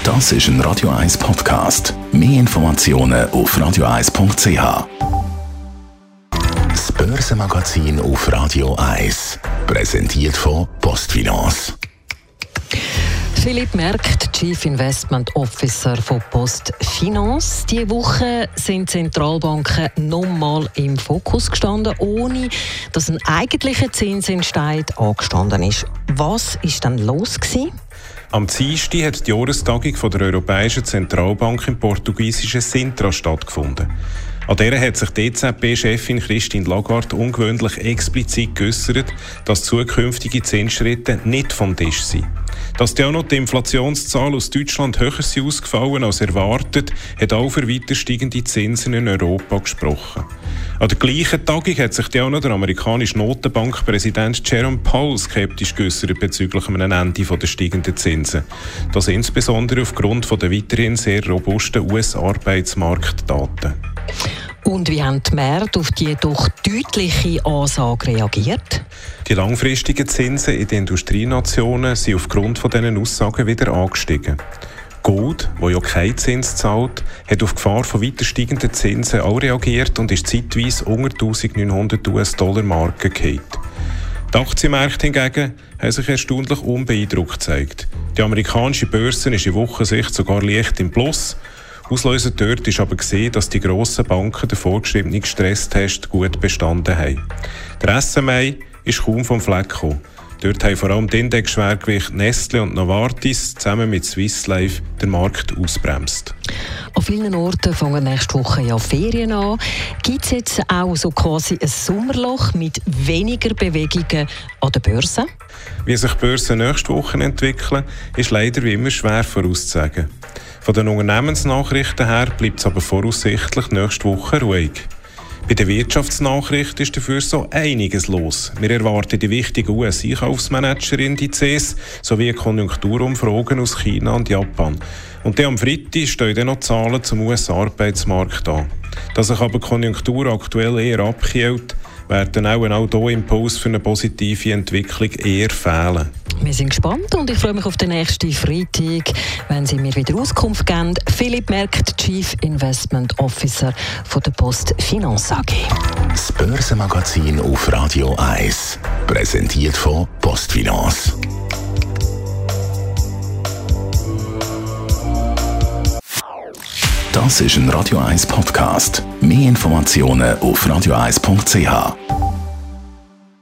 Das ist ein Radio 1 Podcast. Mehr Informationen auf radio1.ch. Das Börsenmagazin auf Radio 1. Präsentiert von PostFinance. Philipp Merkt, Chief Investment Officer von PostFinance. Diese Woche sind Zentralbanken nochmal im Fokus gestanden, ohne dass ein eigentlicher Zinsentscheid angestanden ist. Was war denn los gewesen? Am Dienstag hat die Jahrestagung der Europäischen Zentralbank im portugiesischen Sintra stattgefunden. An der hat sich die EZB-Chefin Christine Lagarde ungewöhnlich explizit geäussert, dass zukünftige Zinsschritte nicht vom Tisch sind. Dass auch noch die Inflationszahl aus Deutschland höher ausgefallen als erwartet, hat auch für weiter steigende Zinsen in Europa gesprochen. An der gleichen Tagung hat sich auch noch der amerikanische Notenbankpräsident Jerome Powell skeptisch geäussert bezüglich einem Ende der steigenden Zinsen. Das insbesondere aufgrund der weiterhin sehr robusten US-Arbeitsmarktdaten. Und wie haben die Märkte auf die doch deutliche Ansage reagiert? Die langfristigen Zinsen in den Industrienationen sind aufgrund von diesen Aussagen wieder angestiegen. Gold, das ja keinen Zins zahlt, hat auf die Gefahr von weiter steigenden Zinsen auch reagiert und ist zeitweise unter 1900 US-Dollar-Marke gefallen. Die Aktienmärkte hingegen haben sich erstaunlich unbeeindruckt gezeigt. Die amerikanische Börse ist in Wochensicht sogar leicht im Plus. Auslöser dort ist aber gesehen, dass die grossen Banken den vorgeschriebenen Stresstest gut bestanden haben. Der SMI ist kaum vom Fleck gekommen. Dort haben vor allem die Indexschwergewichte Nestle und Novartis zusammen mit Swiss Life den Markt ausbremst. An vielen Orten fangen nächste Woche ja Ferien an. Gibt es jetzt auch so quasi ein Sommerloch mit weniger Bewegungen an der Börse? Wie sich die Börsen nächste Woche entwickeln, ist leider wie immer schwer vorauszusagen. Von den Unternehmensnachrichten her bleibt es aber voraussichtlich nächste Woche ruhig. Bei den Wirtschaftsnachrichten ist dafür so einiges los. Wir erwarten die wichtigen US-Einkaufsmanager-Indizes sowie Konjunkturumfragen aus China und Japan. Und dann am Freitag stehen dann noch Zahlen zum US-Arbeitsmarkt an. Dass sich aber die Konjunktur aktuell eher abkühlt, werden auch hier Impuls für eine positive Entwicklung eher fehlen. Wir sind gespannt und ich freue mich auf den nächsten Freitag, wenn Sie mir wieder Auskunft geben. Philipp Merkt, Chief Investment Officer von der PostFinance AG. Das Börsenmagazin auf Radio 1. Präsentiert von PostFinance. Das ist ein Radio 1 Podcast. Mehr Informationen auf radio1.ch.